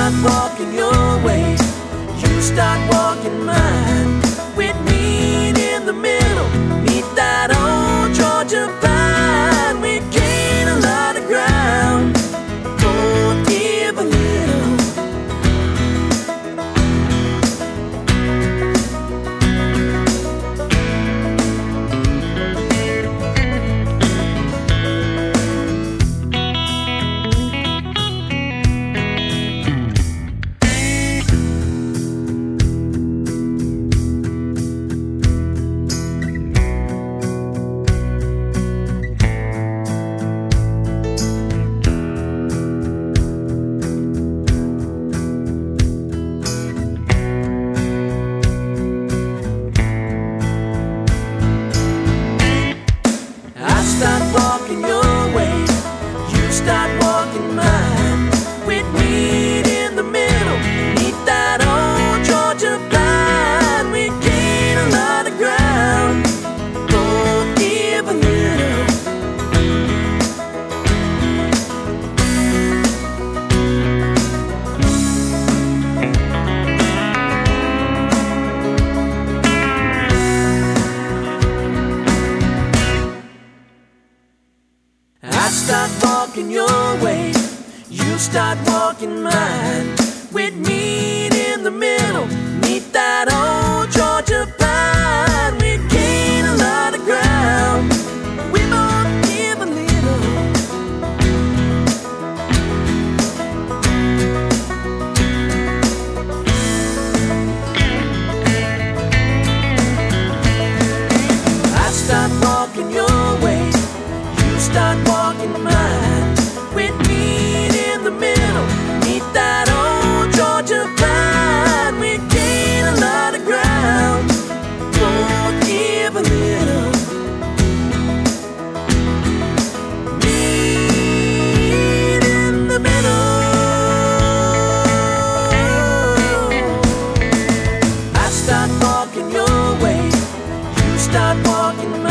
start walking your way, you start walking mine. We'd meet in the middle, meet that old Georgia pine. We gain a lot of ground, both give a little. Start walking your way, you start walking mine. We'd meet in the middle, meet that old Georgia pine. We gain a lot of ground, both give a little. I start walking your way, you start walking mine. We'd meet in the middle, meet that old Georgia pine. We'd gain a lot of ground, we both give a little. I start walking your way, you start walking mine. We'd meet in the middle, meet that old Georgia pine. We'd gain a lot of ground, both give a little. Meet in the middle. I start walking your way, you start walking mine.